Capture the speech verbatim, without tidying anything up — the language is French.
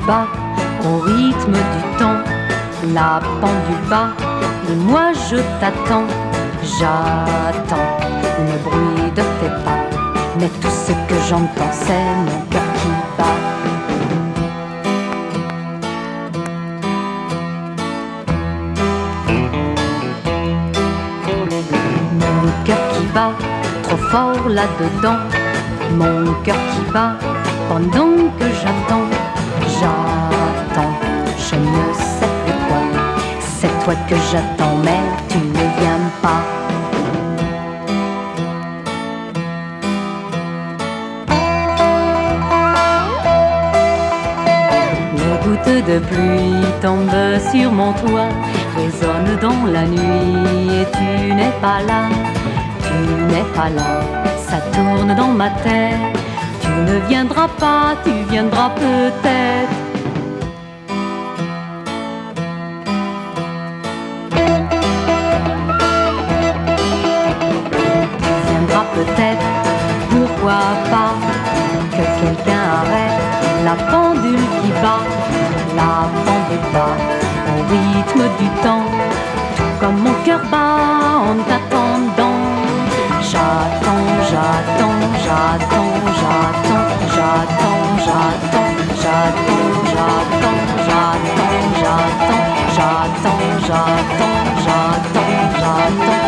bat au rythme du temps. La pendule bat et moi je t'attends. J'attends, le bruit de tes pas, mais tout ce que j'entends c'est mon cœur qui bat. Mon cœur qui bat trop fort là-dedans. Mon cœur qui bat pendant que j'attends. J'attends, je ne sais plus quoi. C'est toi que j'attends mais tu ne viens pas. Les gouttes de pluie tombent sur mon toit, résonnent dans la nuit et tu n'es pas là. Tu n'es pas là, ça tourne dans ma tête. Tu ne viendras pas, tu viendras peut-être. Tu viendras peut-être, pourquoi pas, que quelqu'un arrête la pendule qui bat. La pendule bat au rythme du temps, tout comme mon cœur bat en t'attendant. J'attends, j'attends, j'attends, j'attends, j'attends, j'attends, j'attends, j'attends, j'attends, j'attends, j'attends, j'attends, j'attends, j'attends.